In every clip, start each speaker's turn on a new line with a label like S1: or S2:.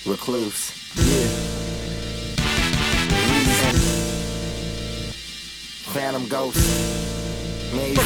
S1: Recluse. Yeah. Reason. Phantom Ghost. Maze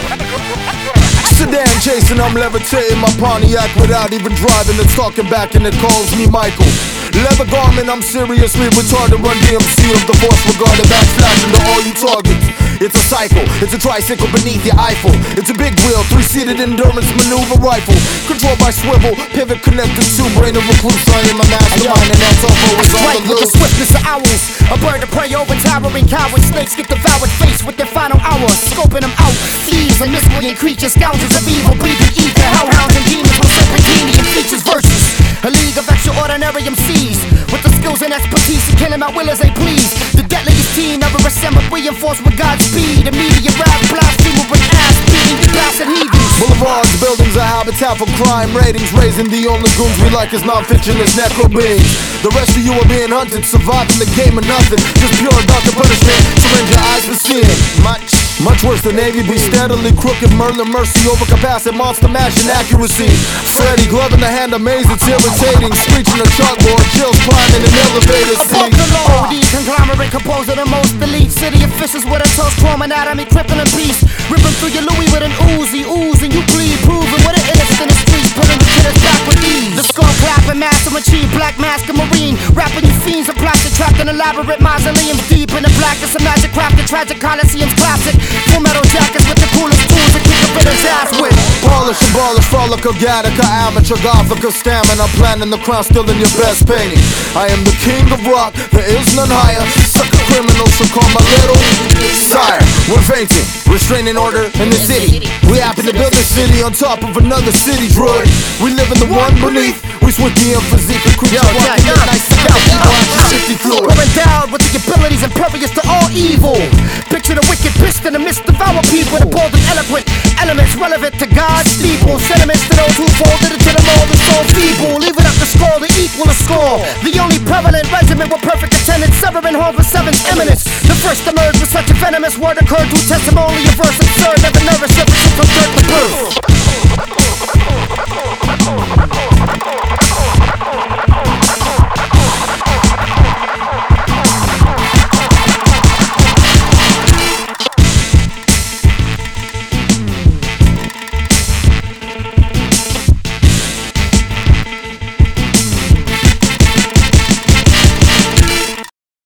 S2: Sedan chasing, I'm levitating my Pontiac without even driving. It's talking back and it calls me Michael. Leather garment, I'm seriously retarded. Run DMC of the force regarded, backslashing to all you targets. It's a cycle, it's a tricycle beneath your Eiffel. It's a big wheel, three-seated endurance maneuver rifle. Controlled by swivel, pivot connected to brain of recluse. I am a mastermind and that's all is on
S3: Strike
S2: the
S3: with the
S2: loose.
S3: swiftness of owls, a bird of prey overtowering cowards. Snakes get devoured, faced with their final hour. Scoping them out, thieves and miscreant creatures, scoundrels of evil, breathing ether. Hellhounds and demons with serpentinian features, verses. A league of extraordinary MCs with the skills and expertise to kill him at will as they please. The deadliest team ever assembled, reinforced with Godspeed. Immediate rap blasphemer with ass beating the bastard heathens.
S2: Boulevards, buildings, a habitat for crime. Ratings raising, the only goons we like is non-fiction, is necro beings. The rest of you are being hunted, surviving the game of nothing. Just pure doctor punishment, syringe your eyes for seeing. Much worse than Navy be steadily crooked. Merlin mercy over capacity, monster mash and accuracy. Freddy glove in the hand, amaze, it's irritating. Screeching a chalkboard, chills climbing an elevator.
S3: Above the law, OD conglomerate composed of the most elite city officials with a toast chrome anatomy, crippling peace. Ripping through your Louis with an Uzi, oozing you bleed, proving what it is in the streets, putting the killers back with ease. The skull clapping, master machine, black mask and marine, rapping you fiends of plastic, trapped in elaborate mausoleums, deep in the blackness of magic crafted, tragic coliseums, classic. Full metal jackets with the coolest tools to kick a bit of ass with.
S2: Polish and ballish, frolic, Gattaca, amateur, gothica, stamina, planning the crown, still in your best painting. I am the king of rock, there is none higher. Sucker criminals should call my little sire. We're fainting, restraining order in the city. We happen to build this city on top of another city, droid. We live in the one beneath, we switch the physique and creature.
S3: We're endowed with the abilities impervious to all evil. Picture the wicked pissed in the midst of our people. The bold and eloquent elements relevant to God's people. Sentiments to those who folded into the mold and so feeble. Leave it up to score to equal a score. The only prevalent regiment with perfect attendance, severing home for seven's eminence. The first emerged with such a venomous word occurred through testimony of verse